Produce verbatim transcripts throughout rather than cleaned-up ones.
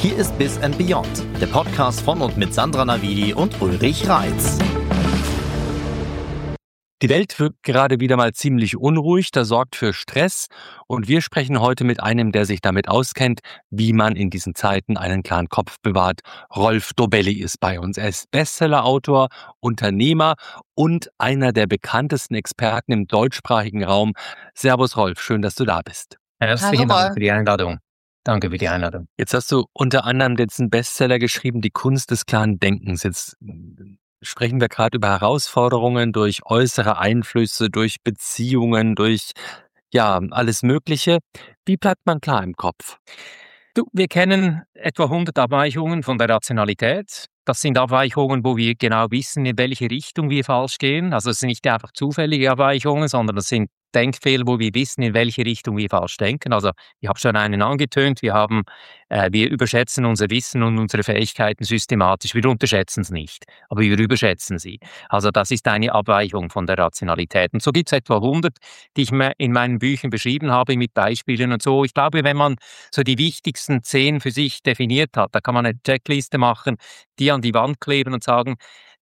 Hier ist Biz and Beyond, der Podcast von und mit Sandra Navidi und Ulrich Reitz. Die Welt wird gerade wieder mal ziemlich unruhig, das sorgt für Stress und wir sprechen heute mit einem, der sich damit auskennt, wie man in diesen Zeiten einen klaren Kopf bewahrt. Rolf Dobelli ist bei uns. Er ist Bestsellerautor, Unternehmer und einer der bekanntesten Experten im deutschsprachigen Raum. Servus Rolf, schön, dass du da bist. Herzlichen Dank für die Einladung. Danke für die Einladung. Jetzt hast du unter anderem jetzt einen Bestseller geschrieben, Die Kunst des klaren Denkens. Jetzt sprechen wir gerade über Herausforderungen durch äußere Einflüsse, durch Beziehungen, durch ja alles Mögliche. Wie bleibt man klar im Kopf? Du, wir kennen etwa hundert Abweichungen von der Rationalität. Das sind Abweichungen, wo wir genau wissen, in welche Richtung wir falsch gehen. Also es sind nicht einfach zufällige Abweichungen, sondern das sind Denkfehler, wo wir wissen, in welche Richtung wir falsch denken. Also ich habe schon einen angetönt, wir haben, äh, wir überschätzen unser Wissen und unsere Fähigkeiten systematisch. Wir unterschätzen es nicht, aber wir überschätzen sie. Also das ist eine Abweichung von der Rationalität. Und so gibt es etwa hundert, die ich in meinen Büchern beschrieben habe mit Beispielen und so. Ich glaube, wenn man so die wichtigsten zehn für sich definiert hat, da kann man eine Checkliste machen, die an die Wand kleben und sagen,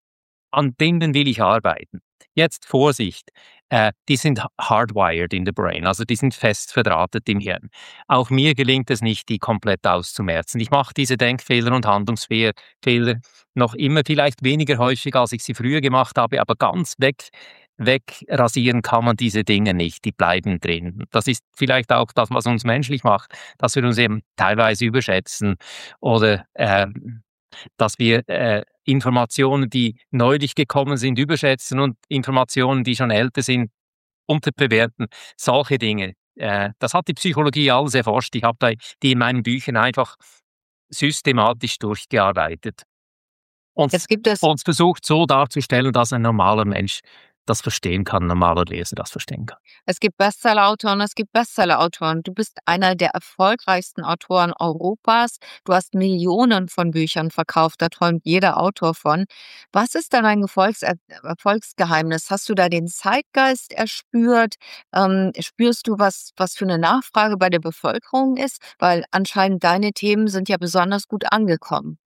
an denen will ich arbeiten. Jetzt Vorsicht, äh, die sind hardwired in the brain, also die sind fest verdrahtet im Hirn. Auch mir gelingt es nicht, die komplett auszumerzen. Ich mache diese Denkfehler und Handlungsfehler noch immer, vielleicht weniger häufig, als ich sie früher gemacht habe, aber ganz weg wegrasieren kann man diese Dinge nicht, die bleiben drin. Das ist vielleicht auch das, was uns menschlich macht, dass wir uns eben teilweise überschätzen oder äh, dass wir äh, Informationen, die neulich gekommen sind, überschätzen und Informationen, die schon älter sind, unterbewerten. Solche Dinge. Äh, das hat die Psychologie alles erforscht. Ich habe da die in meinen Büchern einfach systematisch durchgearbeitet. Und Jetzt gibt es uns versucht so darzustellen, dass ein normaler Mensch das verstehen kann, ein normaler Leser das verstehen kann. Es gibt Bestsellerautoren, es gibt Bestsellerautoren. Du bist einer der erfolgreichsten Autoren Europas. Du hast Millionen von Büchern verkauft, da träumt jeder Autor von. Was ist dann ein Erfolgs Erfolgsgeheimnis? Hast du da den Zeitgeist erspürt? Ähm, spürst du, was, was für eine Nachfrage bei der Bevölkerung ist? Weil anscheinend deine Themen sind ja besonders gut angekommen.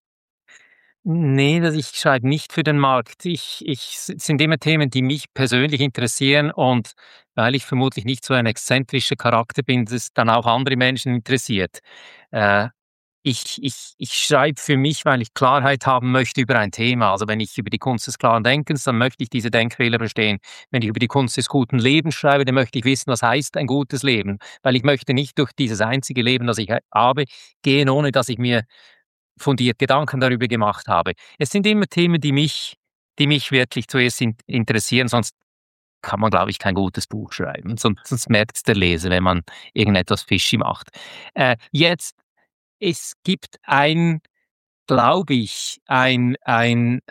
Nee, das ich schreibe nicht für den Markt. Ich ich es sind immer Themen, die mich persönlich interessieren und weil ich vermutlich nicht so ein exzentrischer Charakter bin, das dann auch andere Menschen interessiert. Äh, ich ich ich schreibe für mich, weil ich Klarheit haben möchte über ein Thema. Also, wenn ich über die Kunst des klaren Denkens, dann möchte ich diese Denkfehler verstehen. Wenn ich über die Kunst des guten Lebens schreibe, dann möchte ich wissen, was heißt ein gutes Leben? Weil ich möchte nicht durch dieses einzige Leben, das ich habe, gehen, ohne dass ich mir fundiert Gedanken darüber gemacht habe. Es sind immer Themen, die mich die mich wirklich zuerst in interessieren, sonst kann man, glaube ich, kein gutes Buch schreiben. Sonst sonst merkt's der Leser, wenn man irgendetwas fishy macht. Äh, jetzt, es gibt ein, glaube ich, ein ein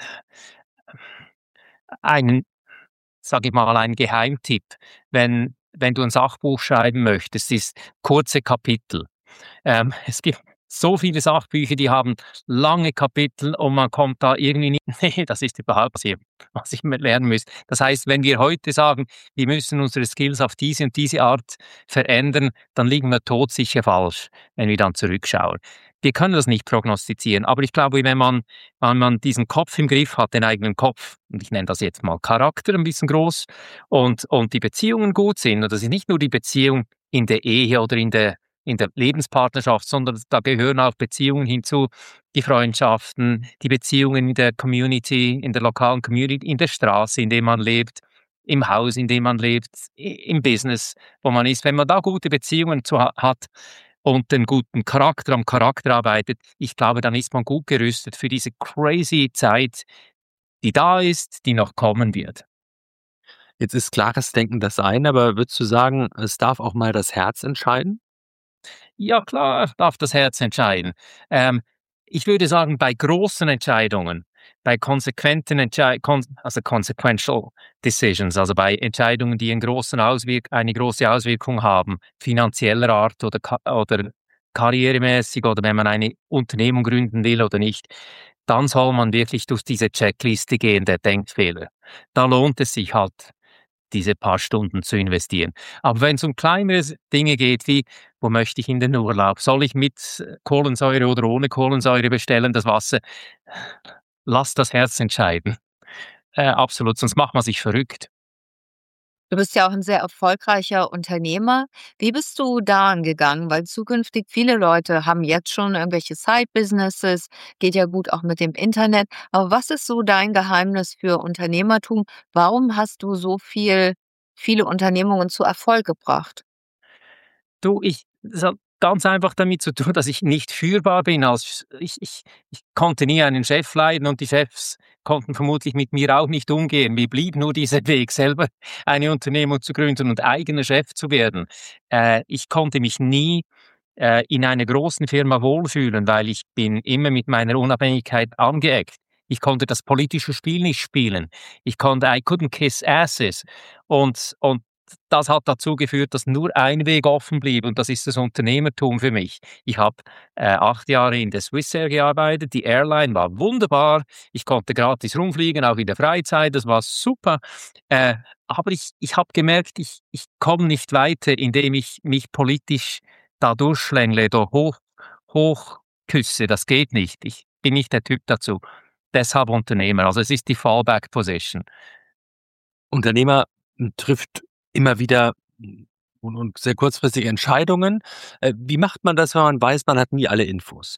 einen, sage ich mal, einen Geheimtipp, wenn wenn du ein Sachbuch schreiben möchtest, ist kurze Kapitel. Ähm, es gibt so viele Sachbücher, die haben lange Kapitel und man kommt da irgendwie nicht, nee, das ist überhaupt was ich was ich mehr lernen müsste. Das heißt, wenn wir heute sagen, wir müssen unsere Skills auf diese und diese Art verändern, dann liegen wir todsicher falsch, wenn wir dann zurückschauen. Wir können das nicht prognostizieren, aber ich glaube, wenn man wenn man diesen Kopf im Griff hat, den eigenen Kopf, und ich nenne das jetzt mal Charakter ein bisschen groß, und und die Beziehungen gut sind, und das ist nicht nur die Beziehung in der Ehe oder in der in der Lebenspartnerschaft, sondern da gehören auch Beziehungen hinzu, die Freundschaften, die Beziehungen in der Community, in der lokalen Community, in der Straße, in der man lebt, im Haus, in dem man lebt, im Business, wo man ist. Wenn man da gute Beziehungen zu ha hat und den guten Charakter am Charakter arbeitet, ich glaube, dann ist man gut gerüstet für diese crazy Zeit, die da ist, die noch kommen wird. Jetzt ist klares Denken das eine, aber würdest du sagen, es darf auch mal das Herz entscheiden? Ja klar, darf das Herz entscheiden. Ähm, ich würde sagen, bei großen Entscheidungen, bei konsequenten Entschei kon also consequential decisions, also bei Entscheidungen, die einen großen Auswirk eine große Auswirkung haben, finanzieller Art oder ka oder karrieremäßig oder wenn man eine Unternehmung gründen will oder nicht, dann soll man wirklich durch diese Checkliste gehen der Denkfehler. Da lohnt es sich halt, diese paar Stunden zu investieren. Aber wenn es um kleinere Dinge geht, wie wo möchte ich in den Urlaub? Soll ich mit Kohlensäure oder ohne Kohlensäure bestellen, das Wasser? Lass das Herz entscheiden. Äh, absolut, sonst macht man sich verrückt. Du bist ja auch ein sehr erfolgreicher Unternehmer. Wie bist du da angegangen? Weil zukünftig viele Leute haben jetzt schon irgendwelche Side-Businesses, geht ja gut auch mit dem Internet. Aber was ist so dein Geheimnis für Unternehmertum? Warum hast du so viel viele Unternehmungen zu Erfolg gebracht? Du, ich es hat ganz einfach damit zu tun, dass ich nicht führbar bin als ich ich ich konnte nie einen Chef leiden und die Chefs konnten vermutlich mit mir auch nicht umgehen. Mir blieb nur dieser Weg, selber eine Unternehmung zu gründen und eigener Chef zu werden. Äh, ich konnte mich nie, äh, in einer großen Firma wohlfühlen, weil ich bin immer mit meiner Unabhängigkeit angeeckt. Ich konnte das politische Spiel nicht spielen. Ich konnte I couldn't kiss asses und und das hat dazu geführt, dass nur ein Weg offen blieb und das ist das Unternehmertum für mich. Ich habe äh, acht Jahre in der Swissair gearbeitet, die Airline war wunderbar, ich konnte gratis rumfliegen, auch in der Freizeit, das war super. Äh, aber ich, ich habe gemerkt, ich, ich komme nicht weiter, indem ich mich politisch da durchschlängle, da hoch, hochküsse, das geht nicht. Ich bin nicht der Typ dazu. Deshalb Unternehmer, also es ist die Fallback Position. Unternehmer hm, trifft immer wieder hm, und und sehr kurzfristige Entscheidungen. Äh, wie macht man das, wenn man weiß, man hat nie alle Infos?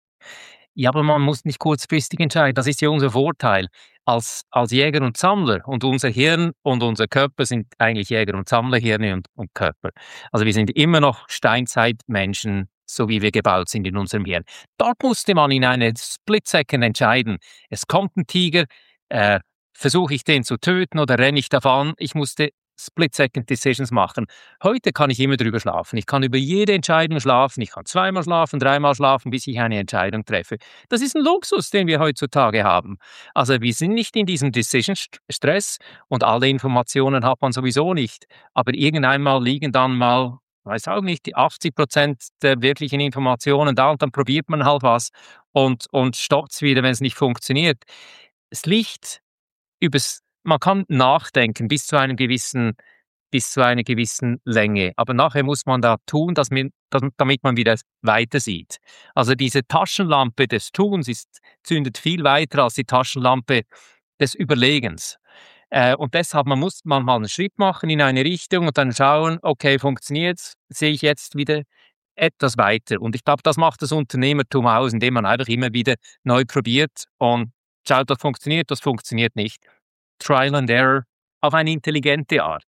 Ja, aber man muss nicht kurzfristig entscheiden. Das ist ja unser Vorteil als, als Jäger und Sammler. Und unser Hirn und unser Körper sind eigentlich Jäger und Sammlerhirne und, und Körper. Also wir sind immer noch Steinzeitmenschen, so wie wir gebaut sind in unserem Hirn. Dort musste man in einer Split-Second entscheiden. Es kommt ein Tiger, äh, versuche ich den zu töten oder renne ich davon? Ich musste Split-Second-Decisions machen. Heute kann ich immer drüber schlafen. Ich kann über jede Entscheidung schlafen. Ich kann zweimal schlafen, dreimal schlafen, bis ich eine Entscheidung treffe. Das ist ein Luxus, den wir heutzutage haben. Also wir sind nicht in diesem Decision-Stress und alle Informationen hat man sowieso nicht. Aber irgendwann mal liegen dann mal, weiß auch nicht, die achtzig Prozent der wirklichen Informationen da und dann probiert man halt was und, und stoppt es wieder, wenn es nicht funktioniert. Es liegt übers, man kann nachdenken bis zu einem gewissen bis zu einer gewissen Länge. Aber nachher muss man da tun, dass man, dass, damit man wieder weiter sieht. Also diese Taschenlampe des Tuns ist, zündet viel weiter als die Taschenlampe des Überlegens. Äh, und deshalb man muss man mal einen Schritt machen in eine Richtung und dann schauen, okay, funktioniert's? Sehe ich jetzt wieder etwas weiter? Und ich glaube, das macht das Unternehmertum aus, indem man einfach immer wieder neu probiert und schaut, was funktioniert, was funktioniert nicht. Trial and Error auf eine intelligente Art.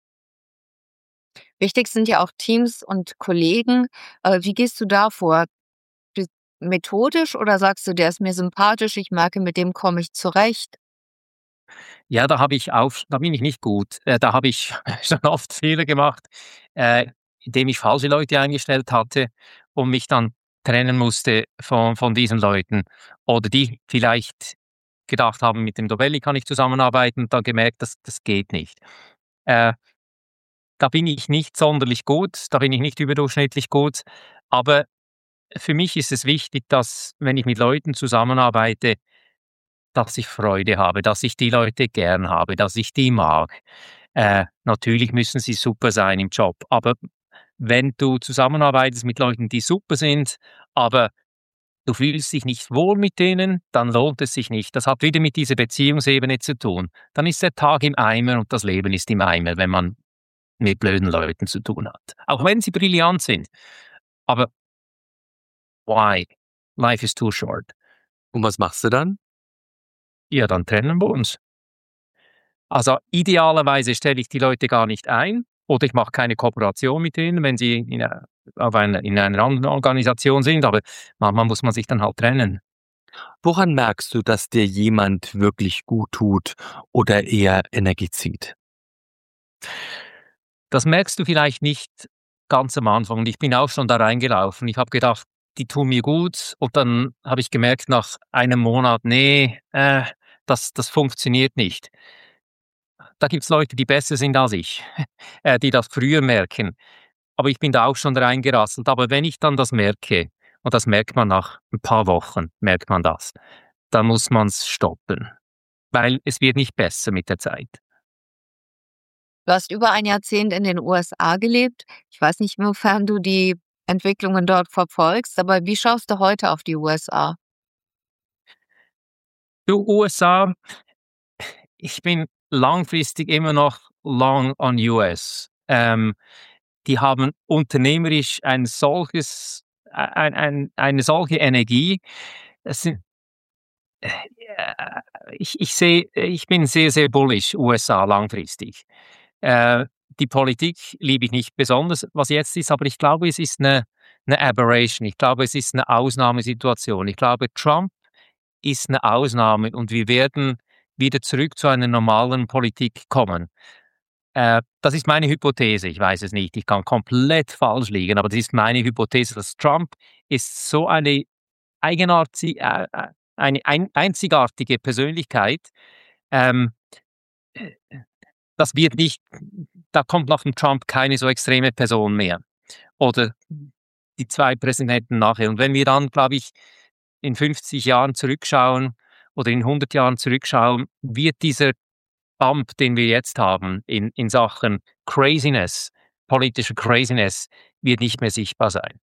Wichtig sind ja auch Teams und Kollegen. Äh, wie gehst du da vor? D Methodisch oder sagst du: „Der ist mir sympathisch, ich merke, mit dem komme ich zurecht?“ Ja, da habe ich auf da bin ich nicht gut. Äh, da habe ich schon oft Fehler gemacht, äh, indem ich falsche Leute eingestellt hatte und mich dann trennen musste von von diesen Leuten. Oder die vielleicht gedacht haben, mit dem Dobelli kann ich zusammenarbeiten und dann gemerkt, das das geht nicht. Äh, Da bin ich nicht sonderlich gut, da bin ich nicht überdurchschnittlich gut, aber für mich ist es wichtig, dass, wenn ich mit Leuten zusammenarbeite, dass ich Freude habe, dass ich die Leute gern habe, dass ich die mag. Äh, natürlich müssen sie super sein im Job, aber wenn du zusammenarbeitest mit Leuten, die super sind, aber du fühlst dich nicht wohl mit denen, dann lohnt es sich nicht. Das hat wieder mit dieser Beziehungsebene zu tun. Dann ist der Tag im Eimer und das Leben ist im Eimer, wenn man mit blöden Leuten zu tun hat. Auch wenn sie brillant sind. Aber why? Life is too short. Und was machst du dann? Ja, dann trennen wir uns. Also idealerweise stelle ich die Leute gar nicht ein oder ich mache keine Kooperation mit denen, wenn sie in, einer- auf einer, in einer anderen Organisation sind. Aber manchmal muss man sich dann halt trennen. Woran merkst du, dass dir jemand wirklich gut tut oder eher Energie zieht? Das merkst du vielleicht nicht ganz am Anfang. Und ich bin auch schon da reingelaufen. Ich habe gedacht, die tun mir gut. Und dann habe ich gemerkt, nach einem Monat, nee, äh, das, das funktioniert nicht. Da gibt's Leute, die besser sind als ich, äh, die das früher merken. Aber ich bin da auch schon reingerasselt. Aber wenn ich dann das merke, und das merkt man nach ein paar Wochen, merkt man das, dann muss man's stoppen. Weil es wird nicht besser mit der Zeit. Du hast über ein Jahrzehnt in den U S A gelebt. Ich weiß nicht, inwiefern du die Entwicklungen dort verfolgst. Aber wie schaust du heute auf die U S A? Du, U S A, ich bin langfristig immer noch long on U S. Ähm, die haben unternehmerisch ein solches, ein, ein, eine solche Energie. Es sind, äh, ich, ich sehe, ich bin sehr, sehr bullish, U S A langfristig. Äh, die Politik liebe ich nicht besonders, was jetzt ist, aber ich glaube, es ist eine, eine Aberration. Ich glaube, es ist eine Ausnahmesituation. Ich glaube, Trump ist eine Ausnahme und wir werden wieder zurück zu einer normalen Politik kommen. Äh, das ist meine Hypothese, ich weiß es nicht, ich kann komplett falsch liegen, aber das ist meine Hypothese, dass Trump ist so eine eigenartig, äh, äh, eine ein, einzigartige Persönlichkeit, ähm, äh, das wird nicht, da kommt nach dem Trump keine so extreme Person mehr. Oder die zwei Präsidenten nachher. Und wenn wir dann, glaube ich, in fünfzig Jahren zurückschauen oder in hundert Jahren zurückschauen, wird dieser Bump, den wir jetzt haben in, in Sachen Craziness, politische Craziness, wird nicht mehr sichtbar sein.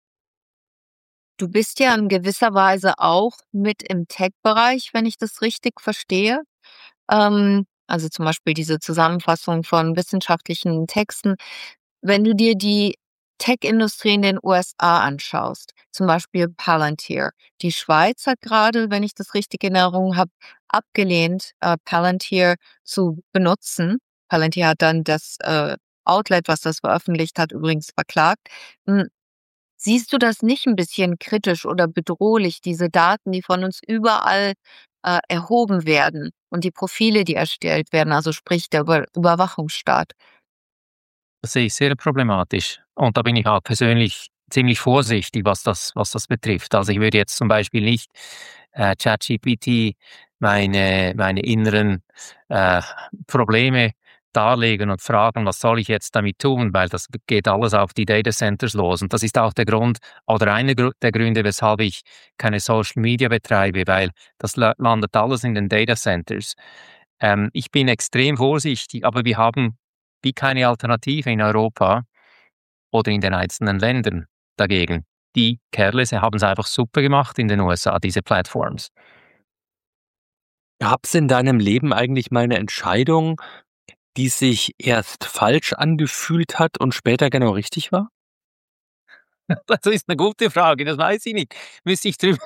Du bist ja in gewisser Weise auch mit im Tech-Bereich, wenn ich das richtig verstehe. Ähm, also zum Beispiel diese Zusammenfassung von wissenschaftlichen Texten. Wenn du dir die Tech-Industrie in den U S A anschaust, zum Beispiel Palantir. Die Schweiz hat gerade, wenn ich das richtig in Erinnerung habe, abgelehnt, äh, Palantir zu benutzen. Palantir hat dann das äh, Outlet, was das veröffentlicht hat, übrigens verklagt. Hm, Siehst du das nicht ein bisschen kritisch oder bedrohlich, diese Daten, die von uns überall äh, erhoben werden und die Profile, die erstellt werden, also sprich der Über Überwachungsstaat? Das sehe ich sehr problematisch. Und da bin ich auch persönlich ziemlich vorsichtig, was das, was das betrifft. Also ich würde jetzt zum Beispiel nicht äh, ChatGPT meine, meine inneren äh, Probleme darlegen und fragen, was soll ich jetzt damit tun, weil das geht alles auf die Data Centers los. Und das ist auch der Grund oder einer der Gründe, weshalb ich keine Social Media betreibe, weil das landet alles in den Data Centers. Ähm, ich bin extrem vorsichtig, aber wir haben wie keine Alternative in Europa oder in den einzelnen Ländern dagegen. Die Kerle, sie haben es einfach super gemacht in den U S A, diese Plattforms. Gab es in deinem Leben eigentlich mal eine Entscheidung, die sich erst falsch angefühlt hat und später genau richtig war? Das ist eine gute Frage, das weiß ich nicht. Müsste ich drüber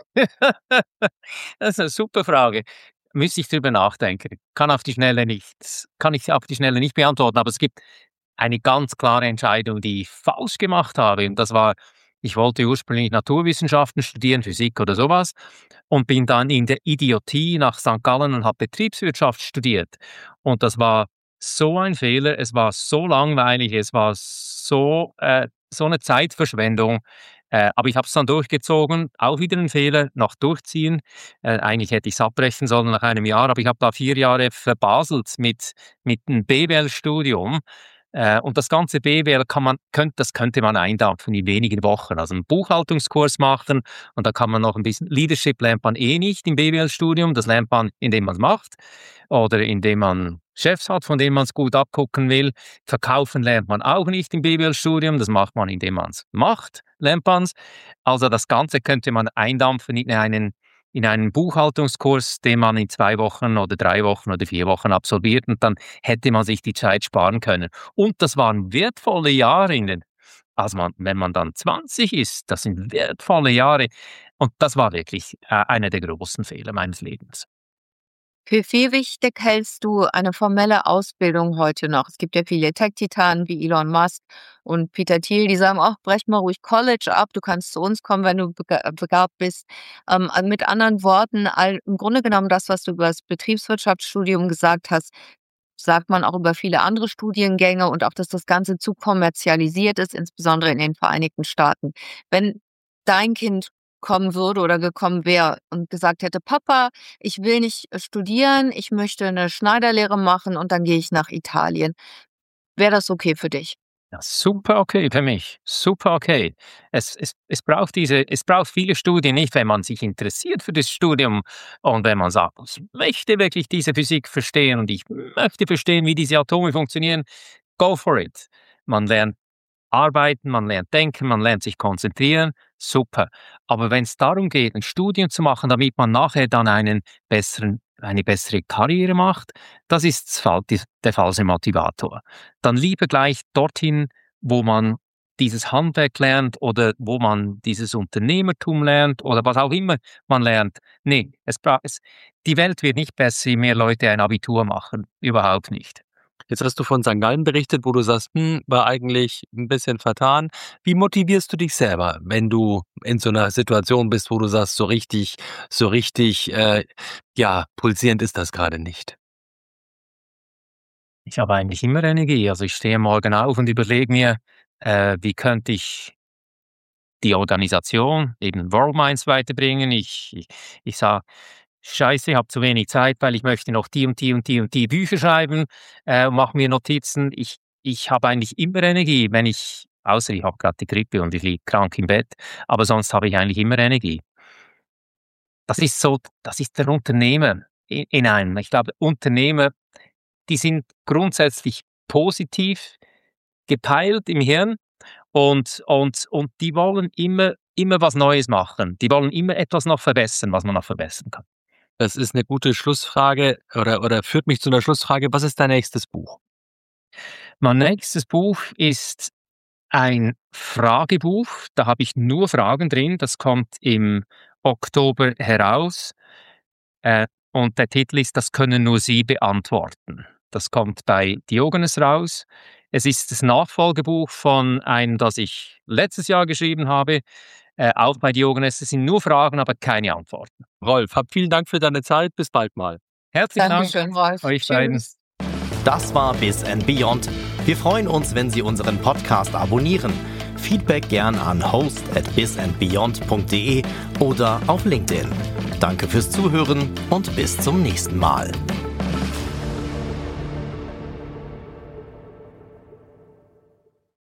Das ist eine super Frage. Müsste ich drüber nachdenken. Kann auf die Schnelle nicht kann ich auf die Schnelle nicht beantworten, aber es gibt eine ganz klare Entscheidung, die ich falsch gemacht habe. Und das war, ich wollte ursprünglich Naturwissenschaften studieren, Physik oder sowas, und bin dann in der Idiotie nach Sankt Gallen und habe Betriebswirtschaft studiert. Und das war so ein Fehler, es war so langweilig, es war so, äh, so eine Zeitverschwendung. Äh, aber ich habe es dann durchgezogen, auch wieder ein Fehler, noch durchziehen. Äh, eigentlich hätte ich es abbrechen sollen nach einem Jahr, aber ich habe da vier Jahre verbaselt mit, mit einem B W L-Studium. Äh, und das ganze B W L kann man, könnt, das könnte man eindampfen in wenigen Wochen. Also einen Buchhaltungskurs machen und da kann man noch ein bisschen, Leadership lernt man eh nicht im B W L-Studium, das lernt man, indem man es macht oder indem man Chefs hat, von denen man es gut abgucken will. Verkaufen lernt man auch nicht im B W L-Studium, das macht man, indem man es macht, lernt man es. Also das Ganze könnte man eindampfen in einen in einen Buchhaltungskurs, den man in zwei Wochen oder drei Wochen oder vier Wochen absolviert und dann hätte man sich die Zeit sparen können. Und das waren wertvolle Jahre in den, also man, wenn man dann zwanzig ist, das sind wertvolle Jahre. Und das war wirklich äh, einer der großen Fehler meines Lebens. Für wie wichtig hältst du eine formelle Ausbildung heute noch? Es gibt ja viele Tech-Titanen wie Elon Musk und Peter Thiel, die sagen auch, brech mal ruhig College ab, du kannst zu uns kommen, wenn du bega- begabt bist. Ähm, also mit anderen Worten, all, im Grunde genommen das, was du über das Betriebswirtschaftsstudium gesagt hast, sagt man auch über viele andere Studiengänge und auch, dass das Ganze zu kommerzialisiert ist, insbesondere in den Vereinigten Staaten. Wenn dein Kind kommen würde oder gekommen wäre und gesagt hätte, Papa, ich will nicht äh, studieren, ich möchte eine Schneiderlehre machen und dann gehe ich nach Italien. Wäre das okay für dich? Ja, super okay für mich. Super okay. Es, es, es, braucht diese, es braucht viele Studien, nicht wenn man sich interessiert für das Studium und wenn man sagt, ich möchte wirklich diese Physik verstehen und ich möchte verstehen, wie diese Atome funktionieren. Go for it. Man lernt arbeiten, man lernt denken, man lernt sich konzentrieren, super. Aber wenn es darum geht, ein Studium zu machen, damit man nachher dann einen besseren, eine bessere Karriere macht, das ist der falsche Motivator. Dann lieber gleich dorthin, wo man dieses Handwerk lernt oder wo man dieses Unternehmertum lernt oder was auch immer man lernt. Nee, es, es, die Welt wird nicht besser, je mehr Leute ein Abitur machen. Überhaupt nicht. Jetzt hast du von Sankt Gallen berichtet, wo du sagst, hm, war eigentlich ein bisschen vertan. Wie motivierst du dich selber, wenn du in so einer Situation bist, wo du sagst, so richtig, so richtig, äh, ja, pulsierend ist das gerade nicht? Ich habe eigentlich immer Energie. Also ich stehe morgen auf und überlege mir, äh, wie könnte ich die Organisation, eben World Minds, weiterbringen. Ich, ich, ich sage, Scheiße, ich habe zu wenig Zeit, weil ich möchte noch die und die und die und die Bücher schreiben äh, und mache mir Notizen. Ich, ich habe eigentlich immer Energie, wenn ich, außer ich habe gerade die Grippe und ich liege krank im Bett, aber sonst habe ich eigentlich immer Energie. Das ist so, das ist der Unternehmer in, in einem. Ich glaube, Unternehmer, die sind grundsätzlich positiv gepeilt im Hirn und, und, und die wollen immer, immer was Neues machen. Die wollen immer etwas noch verbessern, was man noch verbessern kann. Das ist eine gute Schlussfrage oder, oder führt mich zu einer Schlussfrage. Was ist dein nächstes Buch? Mein nächstes Buch ist ein Fragebuch. Da habe ich nur Fragen drin. Das kommt im Oktober heraus. Äh, und der Titel ist, das können nur Sie beantworten. Das kommt bei Diogenes raus. Es ist das Nachfolgebuch von einem, das ich letztes Jahr geschrieben habe. Äh, auch bei Diogenes. Es sind nur Fragen, aber keine Antworten. Rolf, hab vielen Dank für deine Zeit. Bis bald mal. Herzlichen Dankeschön, Dank Rolf. euch beiden. Das war Biz and Beyond. Wir freuen uns, wenn Sie unseren Podcast abonnieren. Feedback gern an host at bizandbeyond punkt de oder auf LinkedIn. Danke fürs Zuhören und bis zum nächsten Mal.